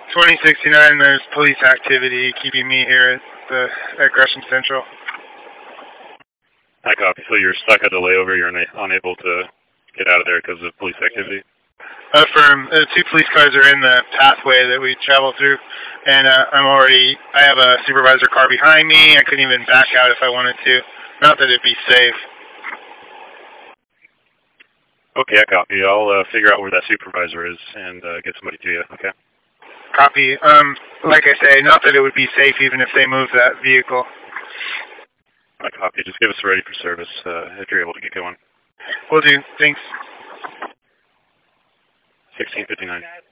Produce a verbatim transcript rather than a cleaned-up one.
twenty sixty-nine, there's police activity keeping me here at the at Gresham Central. I copy. So you're stuck at the layover. You're una unable to get out of there because of police activity? Affirm. Uh, two police cars are in the pathway that we travel through, and uh, I'm already, I have a supervisor car behind me. I couldn't even back out if I wanted to. Not that it'd be safe. Okay, I copy. I'll uh, figure out where that supervisor is and uh, get somebody to you, okay? Copy. Um, like I say, not that it would be safe even if they move that vehicle. I copy. Just give us ready for service uh, if you're able to get going. Will do. Thanks. sixteen fifty-nine.